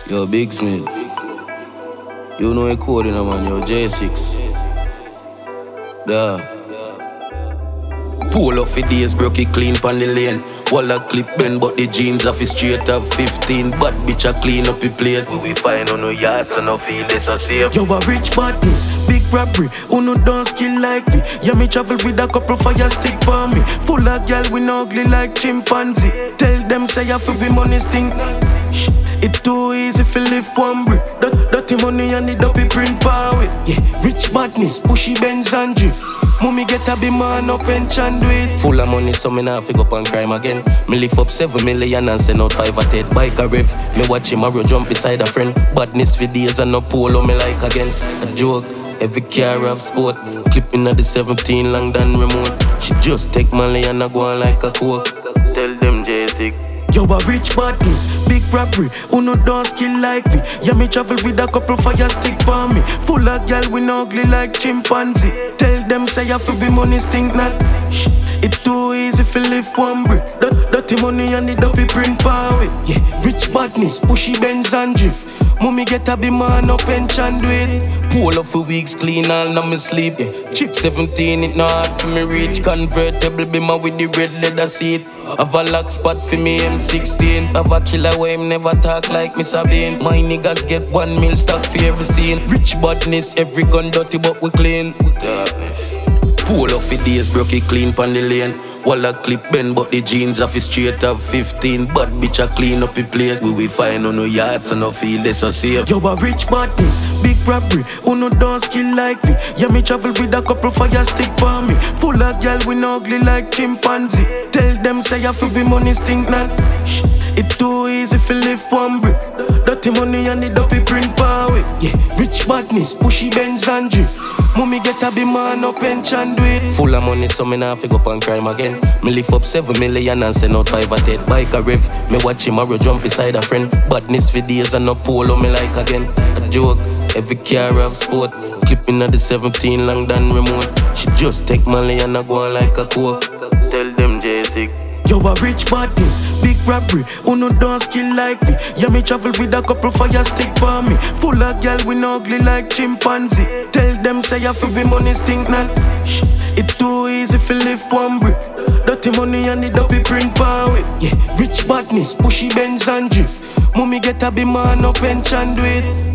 Yo, Big Smith. You know a code in a man, yo, J6. Da. Pull off the days, broke it clean pon the lane. Wall a clip bend, but the jeans off his straight up 15. Bad bitch a clean up the place. We find on no yard, so no feel this a safe. Yo, a rich badness, big robbery. Who no don't skill like me. Yeah, me travel with a couple fire stick for me. Full of girl, we no ugly like chimpanzee. Tell them say I feel be money stink. Shh, it too easy if you lift one brick. Dirty money and the dopey print power. Yeah, rich badness, pushy Benz and drift. Mommy get a be man up and chan do it. Full of money, so me nah fig up on crime again. Me lift up 7 million and send out 5 at it. Bike a rev, me watch him arrow jump beside a friend. Badness for days and no polo me like again. A joke, every car have sport. Clipping at the 17 long than remote. She just take money and I go on like a coke. Tell them J6. Yo, a rich badness, big robbery. Who no don't skill like me. Yeah, me travel with a couple fire stick for me. Full of girl, we no ugly like chimpanzee. Tell them say I feel be money stink not. Shh, it too easy if you lift one brick. Dirty money and the dopey print power. Yeah, rich badness, pushy Benz and drift. Mommy get a be man up and chan do it. Pull up for weeks clean all now me sleep. Yeah. Chip 17 it not hard for me reach. Convertible bimmer with the red leather seat. Have a lock spot for me M16. Have a killer where him never talk like me Sabine. My niggas get 1 mil stock for every scene. Rich badness, every gun dirty but we clean. Pull off the days, broke it clean pon the lane. Wall a clip bend, but the jeans off his straight up 15. Bad bitch a clean up the place. We find on no yard, so no feel this so safe. Yo, a rich badness, big robbery. Who no don't skill like me. Yeah, me travel with a couple fire stick for me. Full of girl, we no ugly like chimpanzee. Tell them say I feel be money stink not. Shh, it too easy if you lift one brick. Dirty money and the dopey print power. Yeah, rich badness, pushy Benz and drift. Mommy get a be man up and chan do it. Full of money, so me nah fig up on crime again. Me lift up 7 million and send out 5 at it. Bike a rev, me watch him arrow jump beside a friend. Badness for days and no polo me like again. A joke, every car have sport. Clipping at the 17 long than remote. She just take money and I go on like a coke. Tell them J6. Yo, a rich badness, big robbery. Who no don't skill like me. Yeah, me travel with a couple fire stick for me. Full of girl, we no ugly like chimpanzee. Tell them say I feel be money stink not. Shh, it too easy if you lift one brick. Dirty money and the dopey print power. Yeah, rich badness, pushy Benz and drift. Mommy get a be man up and chan do it.